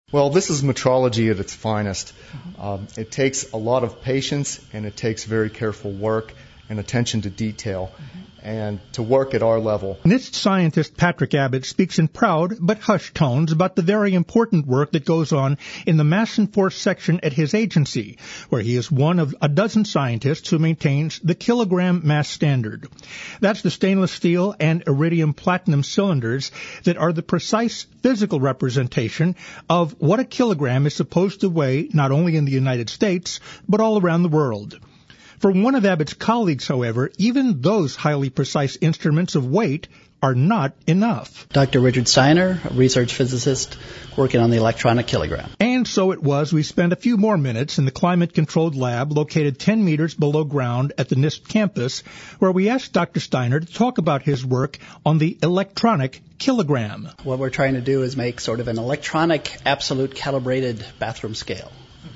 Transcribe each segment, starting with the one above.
Well, this is metrology at its finest. It takes a lot of patience, and it takes very careful work and attention to detail, and to work at our level. NIST scientist Patrick Abbott speaks in proud but hushed tones about the very important work that goes on in the Mass and Force section at his agency, where he is one of a dozen scientists who maintains the kilogram mass standard. That's the stainless steel and iridium platinum cylinders that are the precise physical representation of what a kilogram is supposed to weigh not only in the United States, but all around the world. For one of Abbott's colleagues, however, even those highly precise instruments of weight are not enough. Dr. Richard Steiner, a research physicist working on the electronic kilogram. And so it was we spent a few more minutes in the climate-controlled lab located 10 meters below ground at the NIST campus, where we asked Dr. Steiner to talk about his work on the electronic kilogram. What we're trying to do is make sort of an electronic, absolute calibrated bathroom scale.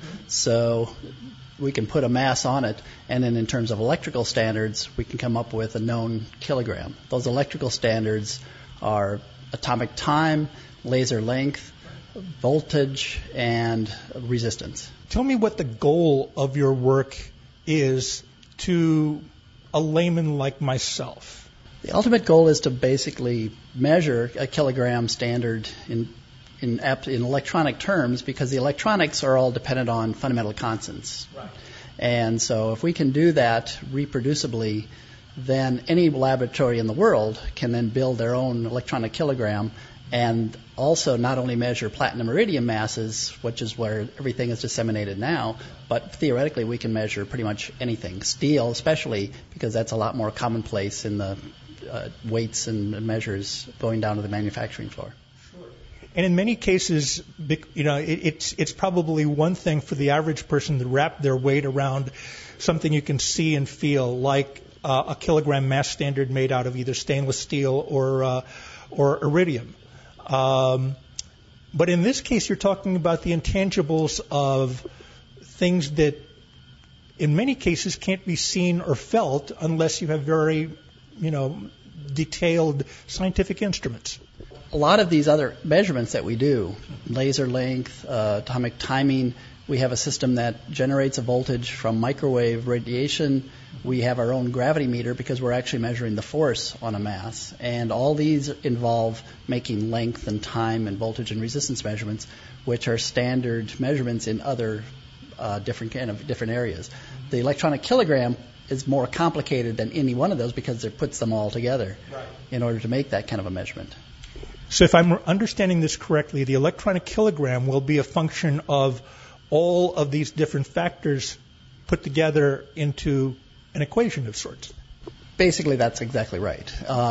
So we can put a mass on it, and then in terms of electrical standards, we can come up with a known kilogram. Those electrical standards are atomic time, laser length, voltage, and resistance. Tell me what the goal of your work is to a layman like myself. The ultimate goal is to basically measure a kilogram standard in electronic terms, because the electronics are all dependent on fundamental constants. Right. And so if we can do that reproducibly, then any laboratory in the world can then build their own electronic kilogram and also not only measure platinum iridium masses, which is where everything is disseminated now, but theoretically we can measure pretty much anything. Steel especially, because that's a lot more commonplace in the weights and measures going down to the manufacturing floor. And in many cases, it's probably one thing for the average person to wrap their weight around something you can see and feel, like a kilogram mass standard made out of either stainless steel or iridium. But in this case, you're talking about the intangibles of things that, in many cases, can't be seen or felt unless you have very, detailed scientific instruments. A lot of these other measurements that we do, laser length, atomic timing, we have a system that generates a voltage from microwave radiation. We have our own gravity meter because we're actually measuring the force on a mass. And all these involve making length and time and voltage and resistance measurements, which are standard measurements in other different areas. The electronic kilogram is more complicated than any one of those because it puts them all together in order to make that kind of a measurement. So if I'm understanding this correctly, the electronic kilogram will be a function of all of these different factors put together into an equation of sorts. Basically, that's exactly right.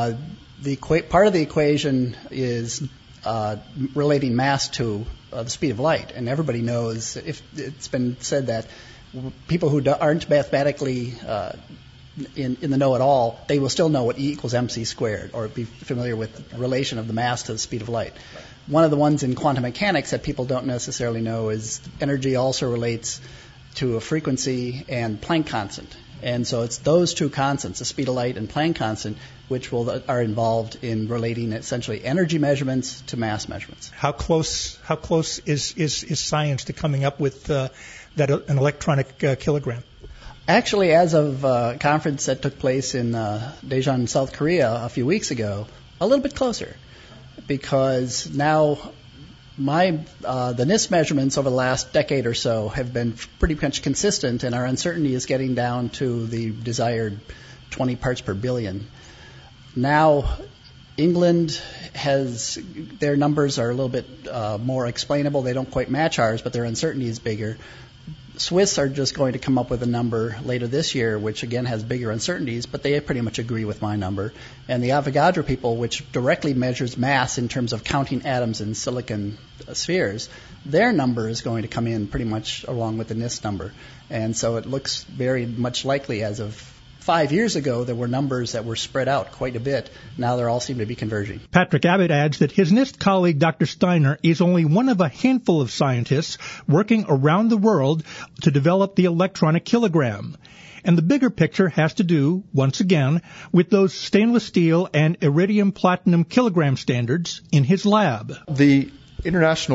Part of the equation is relating mass to the speed of light, and everybody knows, if it's been said that people who aren't mathematically in the know at all, they will still know what E equals mc squared, or be familiar with the relation of the mass to the speed of light. Right. One of the ones in quantum mechanics that people don't necessarily know is energy also relates to a frequency and Planck constant. And so it's those two constants, the speed of light and Planck constant, which are involved in relating essentially energy measurements to mass measurements. How close is science to coming up with an electronic kilogram? Actually, as of a conference that took place in Daejeon, South Korea a few weeks ago, a little bit closer, because now the NIST measurements over the last decade or so have been pretty much consistent, and our uncertainty is getting down to the desired 20 parts per billion. Now, England their numbers are a little bit more explainable. They don't quite match ours, but their uncertainty is bigger. Swiss are just going to come up with a number later this year, which again has bigger uncertainties, but they pretty much agree with my number. And the Avogadro people, which directly measures mass in terms of counting atoms in silicon spheres, their number is going to come in pretty much along with the NIST number. And so it looks very much likely, as of 5 years ago, there were numbers that were spread out quite a bit. Now they all seem to be converging. Patrick Abbott adds that his NIST colleague, Dr. Steiner, is only one of a handful of scientists working around the world to develop the electronic kilogram. And the bigger picture has to do, once again, with those stainless steel and iridium platinum kilogram standards in his lab. The International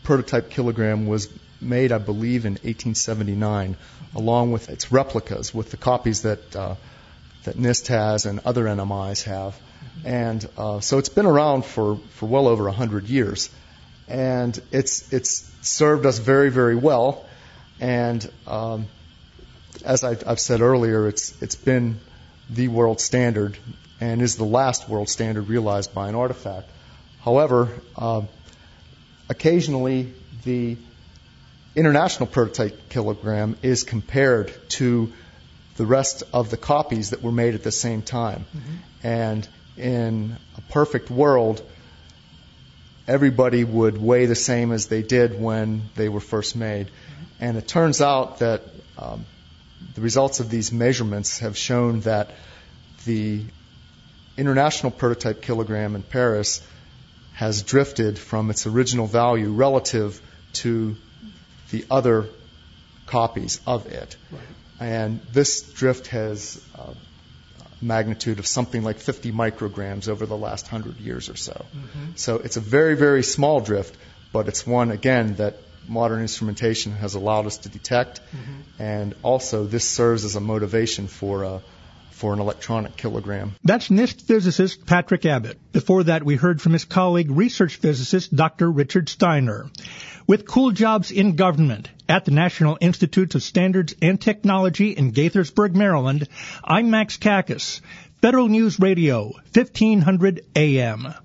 prototype kilogram was made, I believe, in 1879, along with its replicas, with the copies that NIST has and other NMIs have. And so it's been around for well over 100 years. And it's served us very, very well. And as I've said earlier, it's been the world standard and is the last world standard realized by an artifact. However, occasionally the international prototype kilogram is compared to the rest of the copies that were made at the same time. Mm-hmm. And in a perfect world, everybody would weigh the same as they did when they were first made. Mm-hmm. And it turns out that the results of these measurements have shown that the international prototype kilogram in Paris has drifted from its original value relative to the other copies of it. Right. And this drift has a magnitude of something like 50 micrograms over the last 100 years or so. Mm-hmm. So it's a very, very small drift, but it's one, again, that modern instrumentation has allowed us to detect. Mm-hmm. And also this serves as a motivation for an electronic kilogram. That's NIST physicist Patrick Abbott. Before that, we heard from his colleague, research physicist Dr. Richard Steiner. With cool jobs in government at the National Institute of Standards and Technology in Gaithersburg, Maryland, I'm Max Kakis, Federal News Radio, 1500 AM.